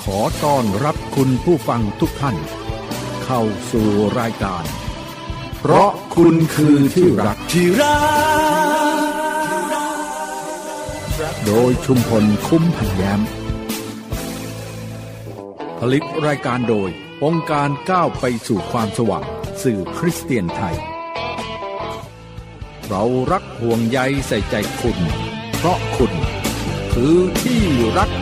อต้อนรับคุณผู้ฟังทุกท่านเข้าสู่รายการเพราะคุณคือที่รักโดยชุมพลคุ้มพันแย้มผลิตรายการโดยองค์การก้าวไปสู่ความสว่างสื่อคริสเตียนไทยเรารักห่วงใยใส่ใจคุณเพราะคุณคือที่รัก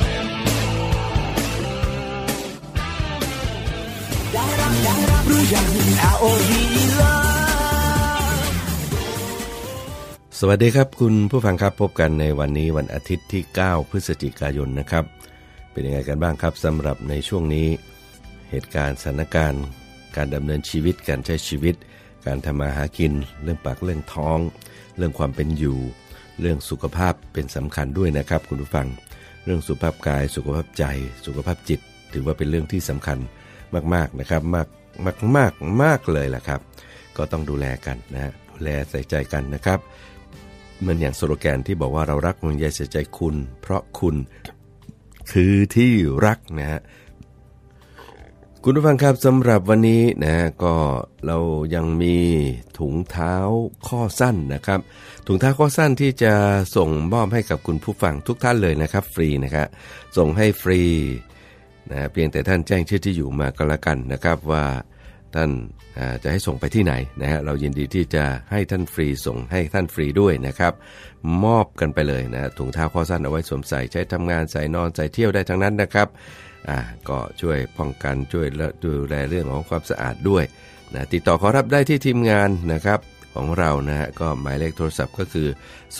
สวัสดีครับคุณผู้ฟังครับพบกันในวันนี้วันอาทิตย์ที่9พฤศจิกายนนะครับเป็นยังไงกันบ้างครับสำหรับในช่วงนี้เหตุการณ์สถานการณ์การดำเนินชีวิตการใช้ชีวิตการทำมาหากินเรื่องปากเรื่องท้องเรื่องความเป็นอยู่เรื่องสุขภาพเป็นสำคัญด้วยนะครับคุณผู้ฟังเรื่องสุขภาพกายสุขภาพใจสุขภาพจิตถือว่าเป็นเรื่องที่สำคัญมากๆนะครับมากเลยล่ะครับก็ต้องดูแลกันนะดูแลใส่ใจกันนะครับเหมือนอย่างสโลแกนที่บอกว่าเรารักห่วงใยใส่ใจคุณเพราะคุณคือที่รักนะฮะคุณผู้ฟังครับสำหรับวันนี้นะก็เรายังมีถุงเท้าข้อสั้นนะครับถุงเท้าข้อสั้นที่จะส่งมอบให้กับคุณผู้ฟังทุกท่านเลยนะครับฟรีนะครับส่งให้ฟรีนะเพียงแต่ท่านแจ้งชื่อที่อยู่มาก็แล้วกันนะครับว่าท่านจะให้ส่งไปที่ไหนนะฮะเรายินดีที่จะให้ท่านฟรีส่งให้ท่านฟรีด้วยนะครับมอบกันไปเลยนะถุงเท้าข้อสั้นเอาไว้สวมใส่ใช้ทำงานใส่นอนใส่เที่ยวได้ทั้งนั้นนะครับก็ช่วยป้องกันช่วยดูแลเรื่องของความสะอาดด้วยนะติดต่อขอรับได้ที่ทีมงานนะครับของเรานะฮะก็หมายเลขโทรศัพท์ก็คือ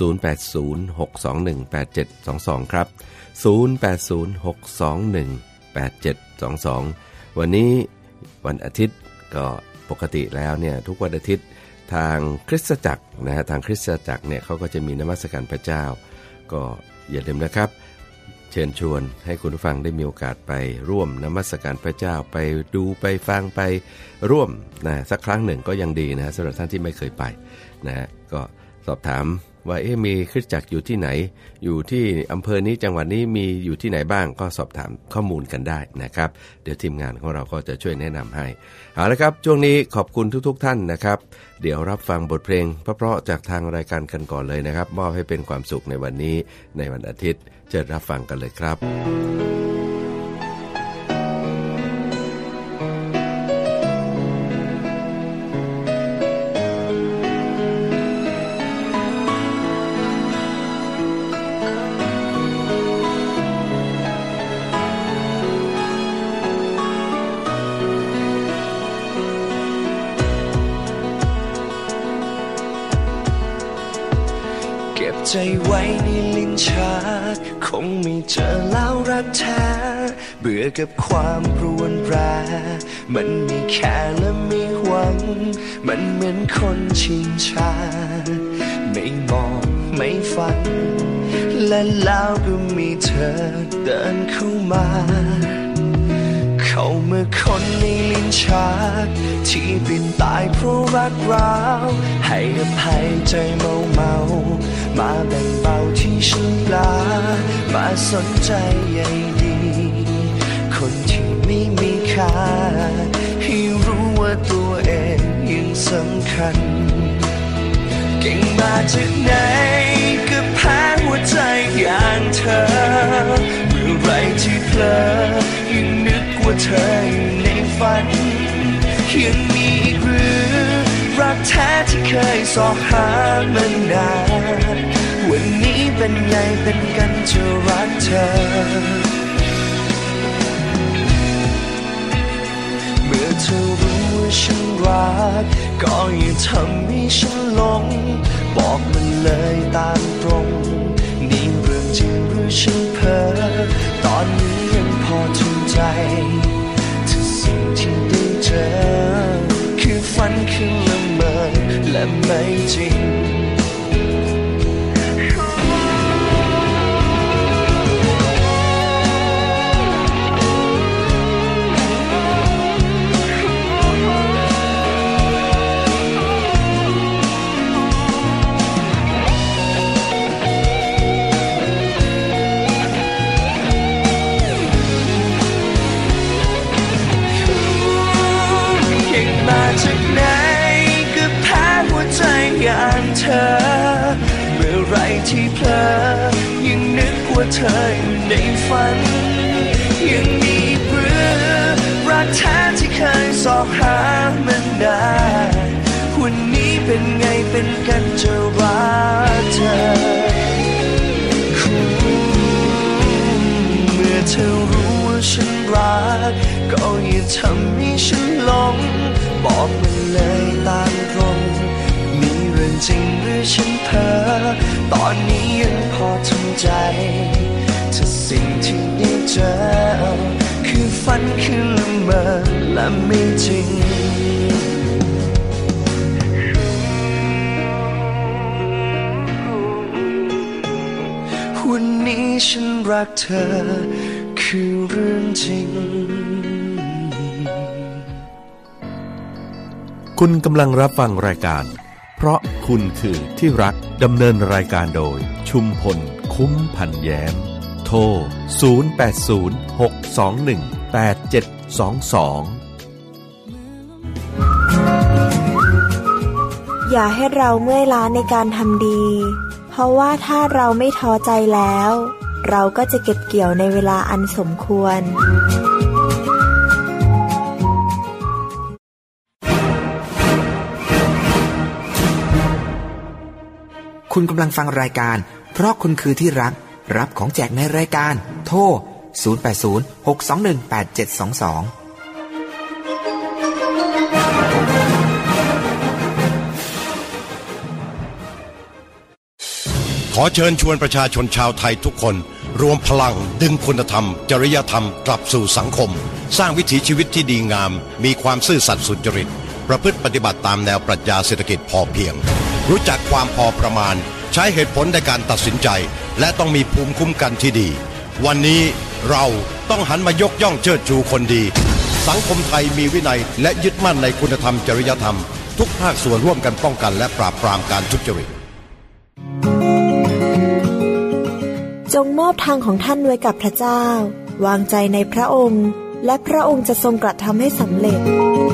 0806218722ครับ0806218722วันนี้วันอาทิตย์ก็ปกติแล้วเนี่ยทุกวันอาทิตย์ทางคริสตจักรนะฮะทางคริสตจักรเนี่ยเขาก็จะมีนมัสการพระเจ้าก็อย่าลืมนะครับเชิญชวนให้คุณผู้ฟังได้มีโอกาสไปร่วมนมัสการพระเจ้าไปดูไปฟังไปร่วมนะสักครั้งหนึ่งก็ยังดีนะสำหรับท่านที่ไม่เคยไปนะฮะก็สอบถามว่ามีคริสตจักรอยู่ที่ไหนอยู่ที่อำเภอนี้จังหวัดนี้มีอยู่ที่ไหนบ้างก็สอบถามข้อมูลกันได้นะครับเดี๋ยวทีมงานของเราก็จะช่วยแนะนำให้เอาละครับช่วงนี้ขอบคุณทุกท่านนะครับเดี๋ยวรับฟังบทเพลงเพราะๆจากทางรายการกันก่อนเลยนะครับมอบให้เป็นความสุขในวันนี้ในวันอาทิตย์เชิญรับฟังกันเลยครับใจไว้ในลิ้นชักคงไม่เจอแล้วรักแท้เบื่อกับความรวนแรงมันไม่แค่และไม่หวังมันเหมือนคนชินชาไม่มองไม่ฟังและแล้วก็มีเธอเดินเข้ามาเข้ามาคนในลิ้นชักที่เป็นตายเพราะรักร้าวให้อภัยใจเมามาแบ่งเบาที่ฉันลามาสนใจใยดีคนที่ไม่มีค่าให้รู้ว่าตัวเองยังสำคัญเก่งมาจากไหนก็แพ้หัวใจอย่างเธอเมื่อไรที่เพลอยังนึกว่าเธออยู่ในฝันยังมีอีกหรือรักแท้ที่เคยสอบหามานานวันนี้เป็นไงเป็นกันจะรักเธอเมื่อเธอรู้ว่าฉันรักก็อย่าทำให้ฉันหลงบอกมันเลยตามตรงนี่เรื่องจริงหรือฉันเพ้อตอนนี้ยังพอทนใจถ้าสิ่งที่ได้เจอคือฝันคือละเมอและไม่จริงางเธอเมื่อไรที่เพลอยังนึกว่าเธออยู่ในฝันยังมีเบื่อรักแท้ที่เคยสอบหามันได้วันนี้เป็นไงเป็นกันจะรักเธอเมื่อเธอรู้ว่าฉันรักก็อย่าทำให้ฉันหลงบอกมันเลยตามตรงมีเรื่องจริงหรือฉันเพ้อตอนนี้ยังพอทำใจถ้าสิ่งที่ได้เจอคือฝันคือละเมอและไม่จริงวันนี้ฉันรักเธอคือเรื่องจริงคุณกำลังรับฟังรายการเพราะคุณคือที่รักดำเนินรายการโดยชุมพลคุ้มพันแย้มโทร0806218722 อย่าให้เราเมื่อยล้าในการทำดีเพราะว่าถ้าเราไม่ท้อใจแล้วเราก็จะเก็บเกี่ยวในเวลาอันสมควรคุณกำลังฟังรายการเพราะคุณคือที่รักรับของแจกในรายการโทร0806218722 ขอเชิญชวนประชาชนชาวไทยทุกคนรวมพลังดึงคุณธรรมจริยธรรมกลับสู่สังคมสร้างวิถีชีวิตที่ดีงามมีความซื่อสัตย์สุจริตประพฤติปฏิบัติตามแนวปรัชญาเศรษฐกิจพอเพียงรู้จักความพอประมาณใช้เหตุผลในการตัดสินใจและต้องมีภูมิคุ้มกันที่ดีวันนี้เราต้องหันมายกย่องเชิดชูคนดีสังคมไทยมีวินัยและยึดมั่นในคุณธรรมจริยธรรมทุกภาคส่วนร่วมกันป้องกันและปราบปรามการทุจริตจงมอบทางของท่านไว้กับพระเจ้าวางใจในพระองค์และพระองค์จะทรงกระทำให้สำเร็จ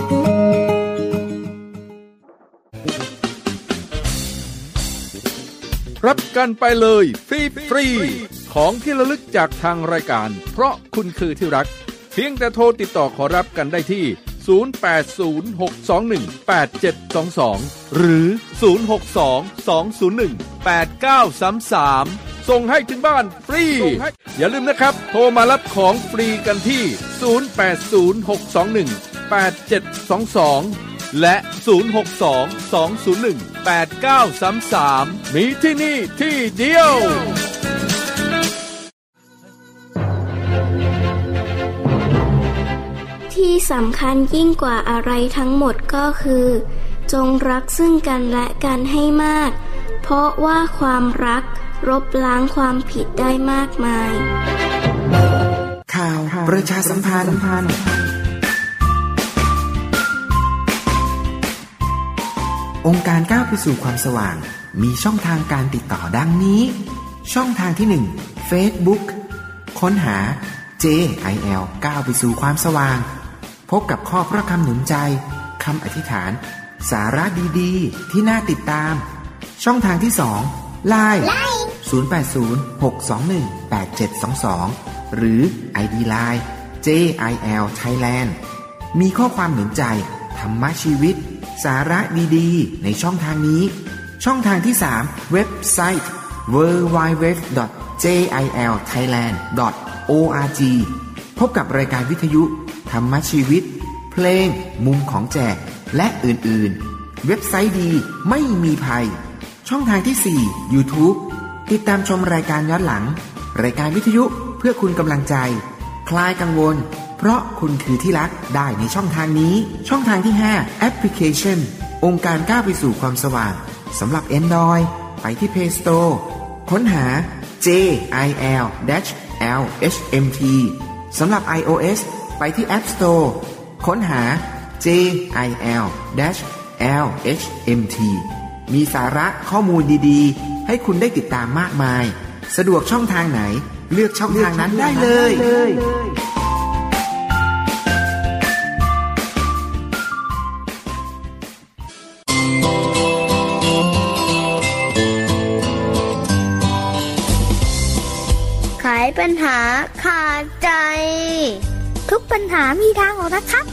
รับกันไปเลยฟรีของที่ระลึกจากทางรายการเพราะคุณคือที่รักเพียงแต่โทรติดต่อขอรับกันได้ที่0806218722หรือ0622018933ส่งให้ถึงบ้านฟรีอย่าลืมนะครับโทรมารับของฟรีกันที่0806218722และ0622018933มีที่นี่ที่เดียวที่สำคัญยิ่งกว่าอะไรทั้งหมดก็คือจงรักซึ่งกันและกันให้มากเพราะว่าความรักลบล้างความผิดได้มากมายข่าวประชาสัมพันธ์องค์การก้าวไปสู่ความสว่างมีช่องทางการติดต่อดังนี้ช่องทางที่1 Facebook ค้นหา JIL ก้าวไปสู่ความสว่างพบกับข้อพระคำหนุนใจคำอธิษฐานสาระดีๆที่น่าติดตามช่องทางที่2 LINE 0806218722หรือ ID LINE JIL Thailand มีข้อความหนุนใจธรรมะชีวิตสาระดีๆในช่องทางนี้ช่องทางที่3เว็บไซต์ www.jilthailand.org พบกับรายการวิทยุธรรมะชีวิตเพลงมุมของแจกและอื่นๆเว็บไซต์ดีไม่มีภัยช่องทางที่4 YouTube ติดตามชมรายการย้อนหลังรายการวิทยุเพื่อคุณกำลังใจคลายกังวลเพราะคุณคือที่รักได้ในช่องทางนี้ช่องทางที่5แอปพลิเคชันองค์การก้าวไปสู่ความสว่างสำหรับ Android ไปที่ Play Store ค้นหา JIL-LHMT สำหรับ iOS ไปที่ App Store ค้นหา JIL-LHMT มีสาระข้อมูลดีๆให้คุณได้ติดตามมากมายสะดวกช่องทางไหนเลือกช่องทางนั้นได้เลยปัญหาขาดใจทุกปัญหามีทางออกนะครับ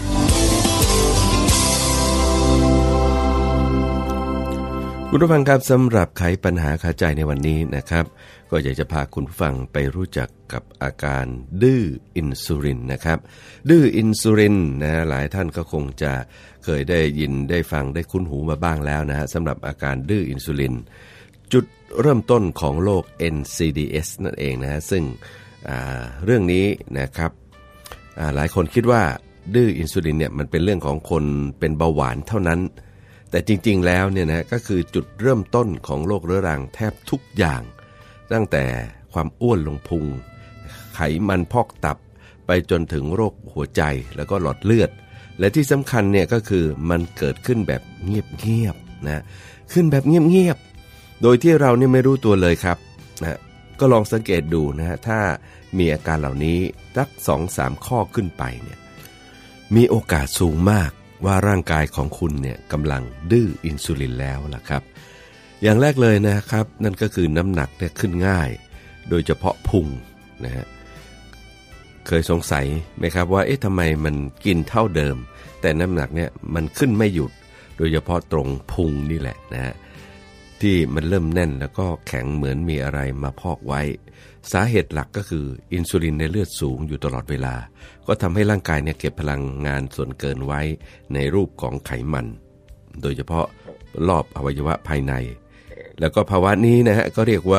คุณผู้ฟังครับสำหรับไขปัญหาคาใจในวันนี้นะครับก็อยากจะพาคุณผู้ฟังไปรู้จักกับอาการดื้ออินซูลินนะครับดื้ออินซูลินนะหลายท่านก็คงจะเคยได้ยินได้ฟังได้คุ้นหูมาบ้างแล้วนะฮะสำหรับอาการดื้ออินซูลินจุดเริ่มต้นของโรค NCDs นั่นเองนะฮะซึ่งเรื่องนี้นะครับหลายคนคิดว่าดื้ออินซูลินเนี่ยมันเป็นเรื่องของคนเป็นเบาหวานเท่านั้นแต่จริงๆแล้วเนี่ยนะก็คือจุดเริ่มต้นของโรคเรื้อรังแทบทุกอย่างตั้งแต่ความอ้วนลงพุงไขมันพอกตับไปจนถึงโรคหัวใจแล้วก็หลอดเลือดและที่สำคัญเนี่ยก็คือมันเกิดขึ้นแบบเงียบๆนะขึ้นแบบเงียบๆโดยที่เราเนี่ยไม่รู้ตัวเลยครับนะก็ลองสังเกตดูนะฮะถ้ามีอาการเหล่านี้สัก 2-3 ข้อขึ้นไปเนี่ยมีโอกาสสูงมากว่าร่างกายของคุณเนี่ยกำลังดื้ออินซูลินแล้วล่ะครับอย่างแรกเลยนะครับนั่นก็คือน้ำหนักเนี่ยขึ้นง่ายโดยเฉพาะพุงนะฮะเคยสงสัยไหมครับว่าทำไมมันกินเท่าเดิมแต่น้ำหนักเนี่ยมันขึ้นไม่หยุดโดยเฉพาะตรงพุงนี่แหละนะฮะที่มันเริ่มแน่นแล้วก็แข็งเหมือนมีอะไรมาพอกไว้สาเหตุหลักก็คืออินซูลินในเลือดสูงอยู่ตลอดเวลาก็ทำให้ร่างกายเนี่ยเก็บพลังงานส่วนเกินไว้ในรูปของไขมันโดยเฉพาะรอบอวัยวะภายในแล้วก็ภาวะนี้นะฮะก็เรียกว่า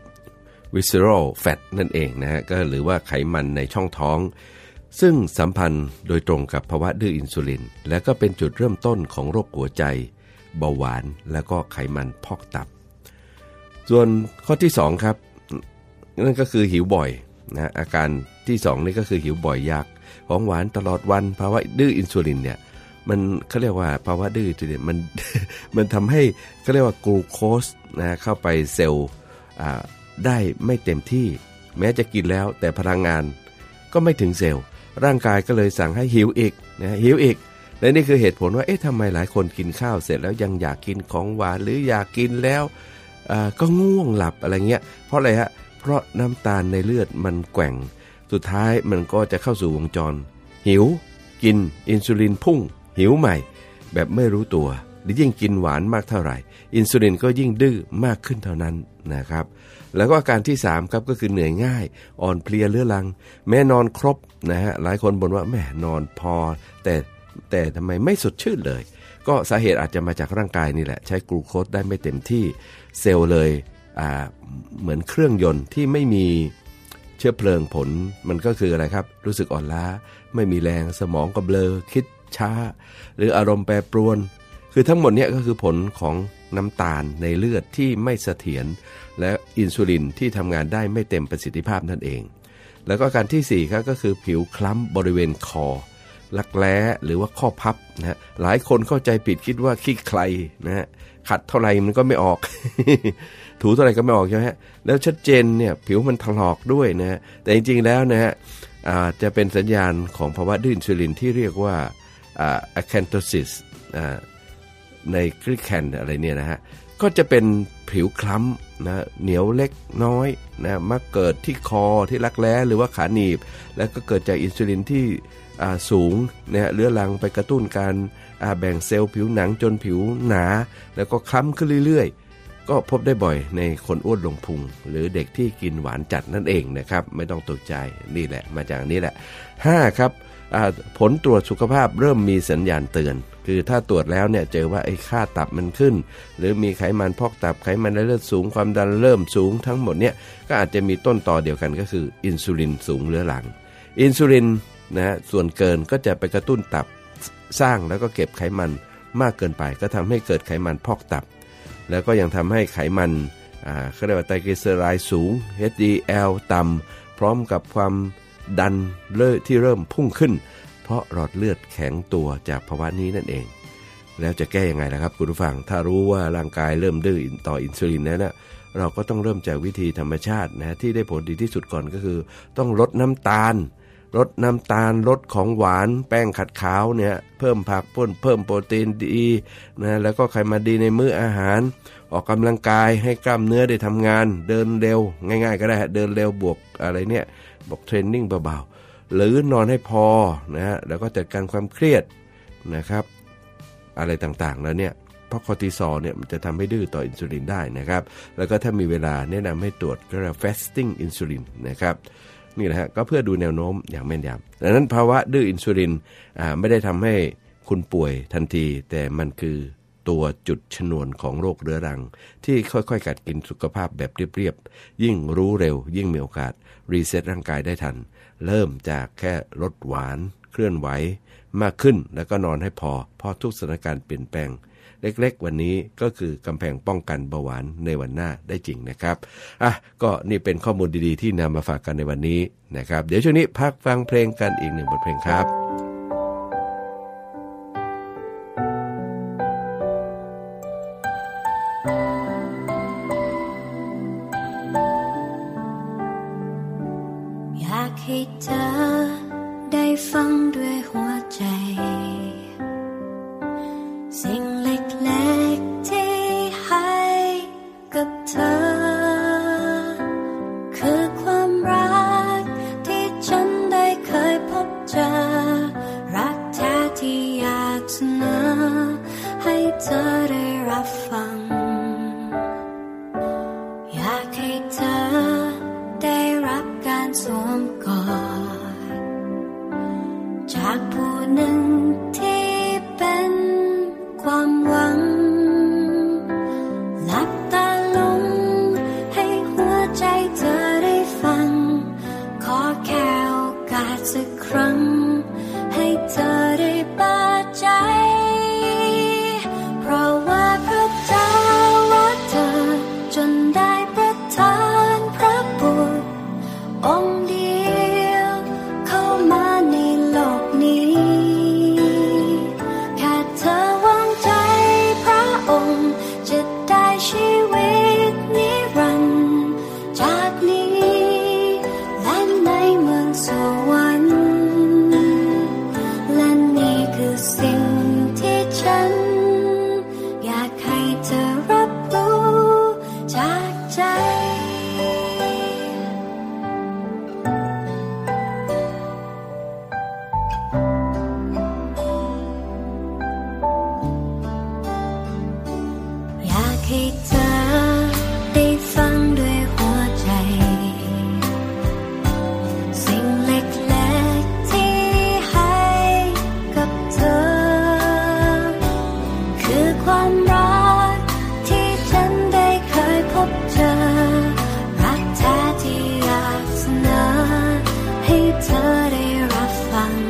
visceral fat นั่นเองนะฮะก็หรือว่าไขมันในช่องท้องซึ่งสัมพันธ์โดยตรงกับภาวะดื้ออินซูลินและก็เป็นจุดเริ่มต้นของโรคหัวใจเบาหวานแล้วก็ไขมันพอกตับส่วนข้อที่2ครับนั่นก็คือหิวบ่อยนะอาการที่2นี่ก็คือหิวบ่อยอยากของหวานตลอดวันภาวะดื้ออินซูลินเนี่ยมันเขาเรียกว่าภาวะดื้ออินซูลินมันทำให้เขาเรียกว่ากลูโคสนะเข้าไปเซลล์ได้ไม่เต็มที่แม้จะกินแล้วแต่พลังงานก็ไม่ถึงเซลล์ร่างกายก็เลยสั่งให้หิวอีกนะหิวอีกและนี่คือเหตุผลว่าทำไมหลายคนกินข้าวเสร็จแล้วยังอยากกินของหวานหรืออยากกินแล้วก็ง่วงหลับอะไรเงี้ยเพราะอะไรฮะเพราะน้ำตาลในเลือดมันแกว่งสุดท้ายมันก็จะเข้าสู่วงจรหิวกินอินซูลินพุ่งหิวใหม่แบบไม่รู้ตัวหรือยิ่งกินหวานมากเท่าไหร่อินซูลินก็ยิ่งดื้อมากขึ้นเท่านั้นนะครับแล้วก็อาการที่3ครับก็คือเหนื่อยง่ายอ่อนเพลียเรื้อรังแม้นอนครบนะฮะหลายคนบ่นว่าแม่นอนพอแต่ทำไมไม่สดชื่นเลยก็สาเหตุอาจจะมาจากร่างกายนี่แหละใช้กลูโคสได้ไม่เต็มที่เซลล์เลยเหมือนเครื่องยนต์ที่ไม่มีเชื้อเพลิงผลมันก็คืออะไรครับรู้สึกอ่อนล้าไม่มีแรงสมองก็เบลอคิดช้าหรืออารมณ์แปรปรวนคือทั้งหมดนี้ก็คือผลของน้ำตาลในเลือดที่ไม่เสถียรและอินซูลินที่ทำงานได้ไม่เต็มประสิทธิภาพนั่นเองแล้วก็การที่4ครับก็คือผิวคล้ำบริเวณคอรักแร้หรือว่าข้อพับนะฮะหลายคนเข้าใจผิดคิดว่าขี้ใครนะฮะขัดเท่าไหร่มันก็ไม่ออก ถูเท่าไหร่ก็ไม่ออกใช่ไหมฮะแล้วชัดเจนเนี่ยผิวมันถลอกด้วยนะฮะแต่จริงๆแล้วนะฮะจะเป็นสัญญาณของภาวะดื้ออินซูลินที่เรียกว่าacanthosis ในกรีกแคนอะไรเนี่ยนะฮะก็จะเป็นผิวคล้ำนะเหนียวเล็กน้อยนะมักเกิดที่คอที่รักแร้หรือว่าขาหนีบแล้วก็เกิดจากอินซูลินที่สูงนะเรื้อรังไปกระตุ้นการแบ่งเซลล์ผิวหนังจนผิวหนาแล้วก็คล้ำขึ้นเรื่อยๆก็พบได้บ่อยในคนอ้วนลงพุงหรือเด็กที่กินหวานจัดนั่นเองนะครับไม่ต้องตกใจนี่แหละมาจากนี้แหละ5ครับผลตรวจสุขภาพเริ่มมีสัญญาณเตือนคือถ้าตรวจแล้วเนี่ยเจอว่าค่าตับมันขึ้นหรือมีไขมันพอกตับไขมันในเลือดสูงความดันเริ่มสูงทั้งหมดเนี่ยก็อาจจะมีต้นตอเดียวกันก็คืออินซูลินสูงเรื้อรังอินซูลินนะส่วนเกินก็จะไปกระตุ้นตับสร้างแล้วก็เก็บไขมันมากเกินไปก็ทำให้เกิดไขมันพอกตับแล้วก็ยังทำให้ไขมันเขาเรียกว่าไตรกลีเซอไรด์สูง HDL ต่ำพร้อมกับความดันที่เริ่มพุ่งขึ้นเพราะหลอดเลือดแข็งตัวจากภาวะนี้นั่นเองแล้วจะแก้ยังไงล่ะครับคุณผู้ฟังถ้ารู้ว่าร่างกายเริ่มดื้อต่ออินซูลินแล้วนะเราก็ต้องเริ่มจากวิธีธรรมชาตินะที่ได้ผลดีที่สุดก่อนก็คือต้องลดน้ำตาลลดน้ำตาลลดของหวานแป้งขัดขาวเนี่ยเพิ่มผักเพิ่มโปรตีนดีนะแล้วก็ไขมันดีในมื้ออาหารออกกำลังกายให้กล้ามเนื้อได้ทำงานเดินเร็วง่ายๆก็ได้เดินเร็วบวกอะไรเนี่ยบอกเทรนนิ่งเบาๆหรือนอนให้พอนะฮะแล้วก็จัดการความเครียดนะครับอะไรต่างๆแล้วเนี่ยเพราะคอร์ติซอลเนี่ยมันจะทำให้ดื้อต่ออินซูลินได้นะครับแล้วก็ถ้ามีเวลาแนะนำให้ตรวจก็เรียก fasting insulin นะครับนี่แหละฮะก็เพื่อดูแนวโน้มอย่างแม่นยำดังนั้นภาวะดื้ออินซูลินไม่ได้ทำให้คุณป่วยทันทีแต่มันคือตัวจุดชนวนของโรคเรื้อรังที่ค่อยๆกัดกินสุขภาพแบบเรียบๆยิ่งรู้เร็วยิ่งมีโอกาสรีเซ็ตร่างกายได้ทันเริ่มจากแค่ลดหวานเคลื่อนไหวมากขึ้นแล้วก็นอนให้พอทุกสถานการณ์เปลี่ยนแปลงเล็กๆวันนี้ก็คือกำแพงป้องกันเบาหวานในวันหน้าได้จริงนะครับก็นี่เป็นข้อมูลดีๆที่นำมาฝากกันในวันนี้นะครับเดี๋ยวช่วงนี้พักฟังเพลงกันอีกหนึ่งบทเพลงครับอยากให้เธอได้ฟังด้วยหัวใจสิ่งเล็กๆที่ให้กับเธอคือความรักที่ฉันได้เคยพบเจอรักแท้ที่อยากเสนอให้เธอได้รับฟังอยากให้เธอได้รับการสวมกอดจากผู้หนึ่งที่เป็นความหวังหลับตาลงให้หัวใจเธอได้ฟังขอแค่โอกาสสักครั้งให้เธอได้เปิดใจเพราะว่าพระเจ้าว่าเธอจนได้ประทานพระบุตรองค์เดียวเข้ามาในโลกนี้แค่เธอวางใจพระองค์จะได้ชีวิตนิรันดร์จากนี้และในเมืองสวรรค์และนี่คือสิ่งที่ฉันอยากให้เธอรับรู้จากใจอยากให้เธอได้ฟังด้วยหัวใจสิ่งเล็กๆที่ให้กับเธอคือความรักที่ฉันได้เคยพบเจอรักแท้ที่อยากเสนอให้เธอได้รับฟัง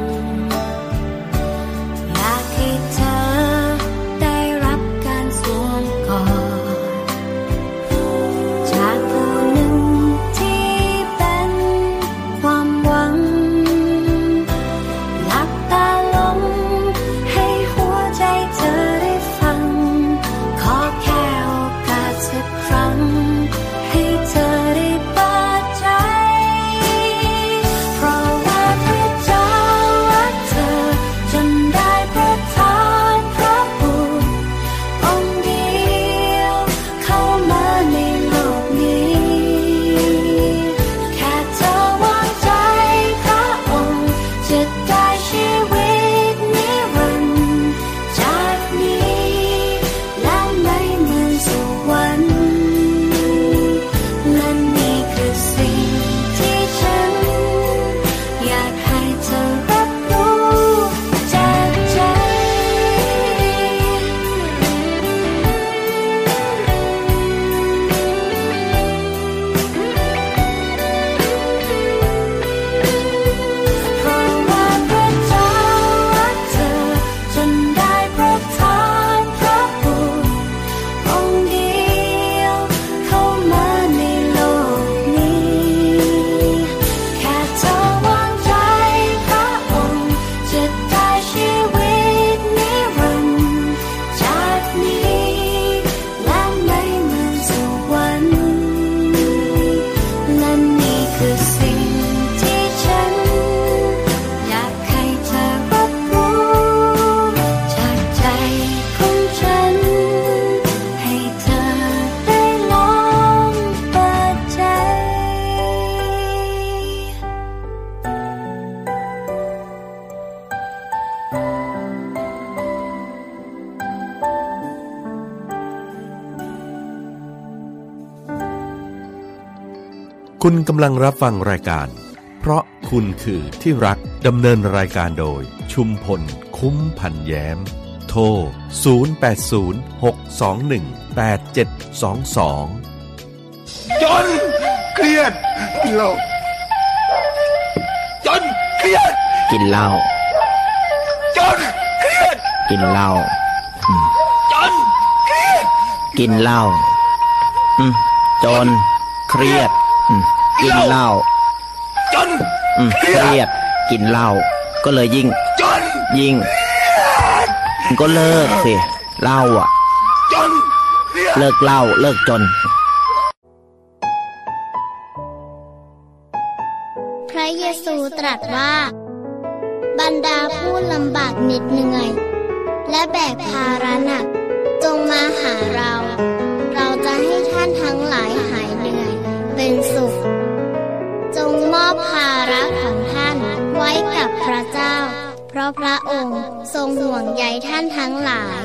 อยากให้เธอได้รับการสวมกอดจากผู้หนึ่งที่เป็นความหวังหลับตาลงให้หัวใจเธอได้ฟังขอแค่โอกาสสักครั้งให้เธอได้เปิดใจเพราะว่าพระเจ้ารักเธอจนได้ประทานพระบุตรองค์เดียวเข้ามาในโลกนี้แค่เธอวางใจพระองค์จะได้ชีวิตนิรันดร์จากนี้และในเมืองสวรรค์คุณกำลังรับฟังรายการเพราะคุณคือที่รักดำเนินรายการโดยชุมพลคุ้มพันแย้มโทร0806218722 จนเครียดกินเหล้าจนเครียดกินเหล้าจนเครียดกินเหล้าจนเครียดกินเหล้าจนเครียดกินเหล้าจนเครียดกินเหล้าก็เลยยิ่งก็เลิกสิเหล้าอ่ะเลิกเหล้าเลิกจนพระเยซูตรัสว่าบรรดาผู้ลำบากเหน็ดเหนื่อยและแบกภาระหนักจงมาหาเราจะให้ท่านทั้งหลายหายเหนื่อยเป็นสุขจงมอบภาระของท่านไว้กับพระเจ้าเพราะพระองค์ทรงห่วงใยท่านทั้งหลาย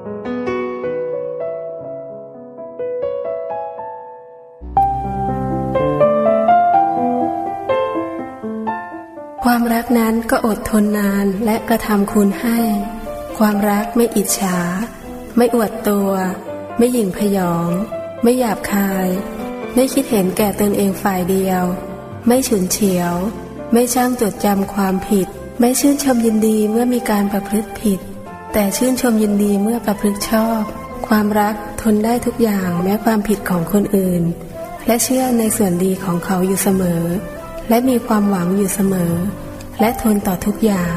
ความรักนั้นก็อดทนนานและกระทำคุณให้ความรักไม่อิจฉาไม่อวดตัวไม่หยิ่งพยองไม่หยาบคายไม่คิดเห็นแก่ตนเองฝ่ายเดียวไม่ฉุนเฉียวไม่ช่างจดจำความผิดไม่ชื่นชมยินดีเมื่อมีการประพฤติผิดแต่ชื่นชมยินดีเมื่อประพฤติชอบความรักทนได้ทุกอย่างแม้ความผิดของคนอื่นและเชื่อในส่วนดีของเขาอยู่เสมอและมีความหวังอยู่เสมอและทนต่อทุกอย่าง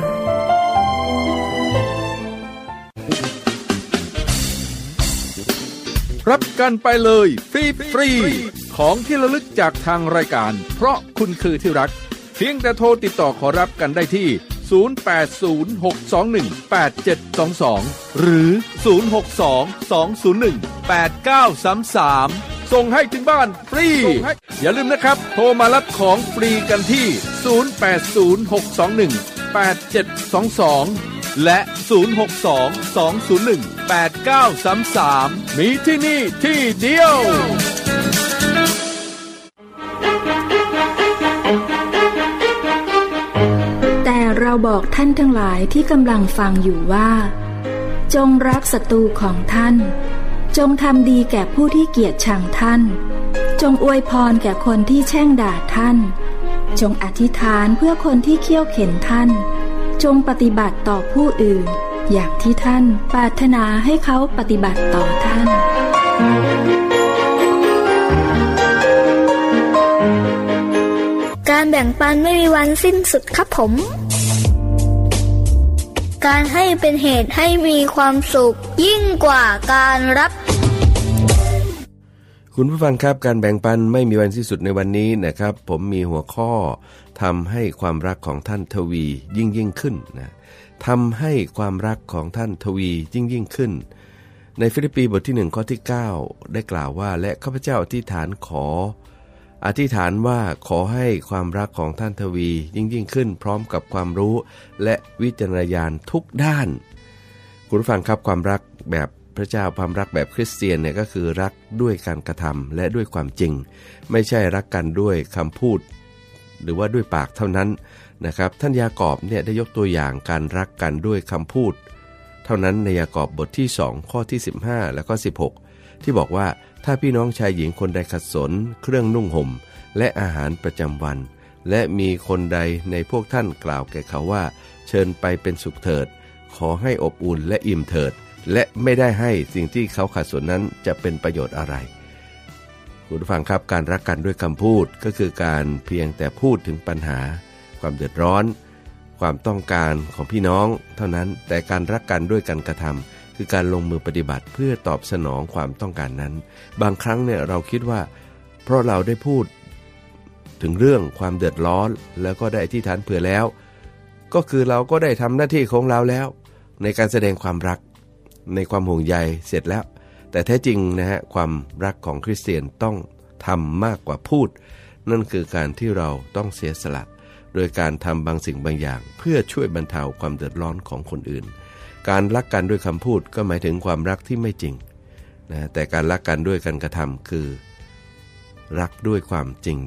รับกันไปเลยฟรีของที่ระลึกจากทางรายการเพราะคุณคือที่รักเพียงแต่โทรติดต่อขอรับกันได้ที่0806218722หรือ0622018933ส่งให้ถึงบ้านฟรีอย่าลืมนะครับโทรมารับของฟรีกันที่0806218722และ0622018933มีที่นี่ที่เดียวแต่เราบอกท่านทั้งหลายที่กำลังฟังอยู่ว่าจงรักศัตรูของท่านจงทำดีแก่ผู้ที่เกลียดชังท่านจงอวยพรแก่คนที่แช่งด่าท่านจงอธิษฐานเพื่อคนที่เคี่ยวเข็นท่านจงปฏิบัติต่อผู้อื่นอย่างที่ท่านปรารถนาให้เขาปฏิบัติต่อท่านการแบ่งปันไม่มีวันสิ้นสุดครับผมการให้เป็นเหตุให้มีความสุขยิ่งกว่าการรับคุณผู้ฟังครับการแบ่งปันไม่มีวันสิ้นสุดในวันนี้นะครับผมมีหัวข้อทำให้ความรักของท่านทวียิ่งขึ้นนะทำให้ความรักของท่านทวียิ่งขึ้นในฟิลิปปีบทที่1ข้อที่9ได้กล่าวว่าและข้าพเจ้าอธิษฐานว่าขอให้ความรักของท่านทวียิ่งขึ้นพร้อมกับความรู้และวิจารณญาณทุกด้านคุณผู้ฟังครับความรักแบบพระเจ้าความรักแบบคริสเตียนเนี่ยก็คือรักด้วยการกระทำและด้วยความจริงไม่ใช่รักกันด้วยคำพูดหรือว่าด้วยปากเท่านั้นนะครับท่านยากอบเนี่ยได้ยกตัวอย่างการรักกันด้วยคำพูดเท่านั้นในยากอบบทที่2ข้อที่15แล้วก็16ที่บอกว่าถ้าพี่น้องชายหญิงคนใดขัดสนเครื่องนุ่งห่มและอาหารประจำวันและมีคนใดในพวกท่านกล่าวแก่เขาว่าเชิญไปเป็นสุขเถิดขอให้อบอุ่นและอิ่มเถิดและไม่ได้ให้สิ่งที่เขาขัดสนนั้นจะเป็นประโยชน์อะไรคุณผู้ฟังครับการรักกันด้วยคำพูดก็คือการเพียงแต่พูดถึงปัญหาความเดือดร้อนความต้องการของพี่น้องเท่านั้นแต่การรักกันด้วยการกระทำคือการลงมือปฏิบัติเพื่อตอบสนองความต้องการนั้นบางครั้งเนี่ยเราคิดว่าเพราะเราได้พูดถึงเรื่องความเดือดร้อนแล้วก็ได้อธิษฐานเผื่อแล้วก็คือเราก็ได้ทำหน้าที่ของเราแล้วในการแสดงความรักในความห่วงใยเสร็จแล้วแต่แท้จริงนะฮะความรักของคริสเตียนต้องทำมากกว่าพูดนั่นคือการที่เราต้องเสียสละโดยการทำบางสิ่งบางอย่างเพื่อช่วยบรรเทาความเดือดร้อนของคนอื่นการรักกันด้วยคำพูดก็หมายถึงความรักที่ไม่จริงนะแต่การรักกันด้วยการกระทำคือรักด้วยความจริงใจ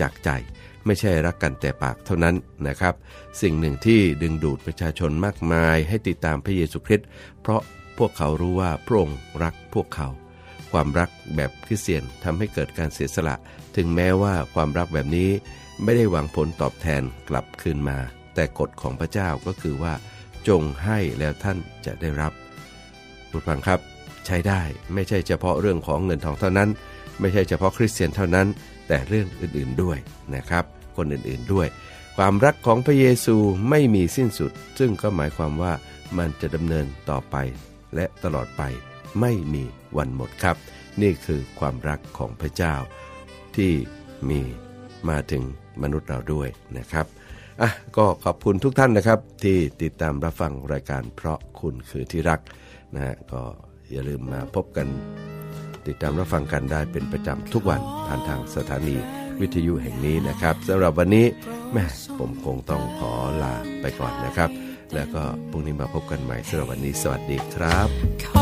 จากใจไม่ใช่รักกันแต่ปากเท่านั้นนะครับสิ่งหนึ่งที่ดึงดูดประชาชนมากมายให้ติดตามพระเยซูคริสต์เพราะพวกเขารู้ว่าพระองค์รักพวกเขาความรักแบบคริสเตียนทำให้เกิดการเสียสละถึงแม้ว่าความรักแบบนี้ไม่ได้หวังผลตอบแทนกลับคืนมาแต่กฎของพระเจ้าก็คือว่าจงให้แล้วท่านจะได้รับผู้ฟังครับใช้ได้ไม่ใช่เฉพาะเรื่องของเงินทองเท่านั้นไม่ใช่เฉพาะคริสเตียนเท่านั้นแต่เรื่องอื่นๆด้วยนะครับคนอื่นๆด้วยความรักของพระเยซูไม่มีสิ้นสุดซึ่งก็หมายความว่ามันจะดำเนินต่อไปและตลอดไปไม่มีวันหมดครับนี่คือความรักของพระเจ้าที่มีมาถึงมนุษย์เราด้วยนะครับก็ขอบคุณทุกท่านนะครับที่ติดตามรับฟังรายการเพราะคุณคือที่รักนะฮะก็อย่าลืมมาพบกันติดตามรับฟังกันได้เป็นประจำทุกวันผ่านทางสถานีวิทยุแห่งนี้นะครับสำหรับวันนี้แม่ผมคงต้องขอลาไปก่อนนะครับแล้วก็พรุ่งนี้มาพบกันใหม่สำหรับวันนี้สวัสดีครับ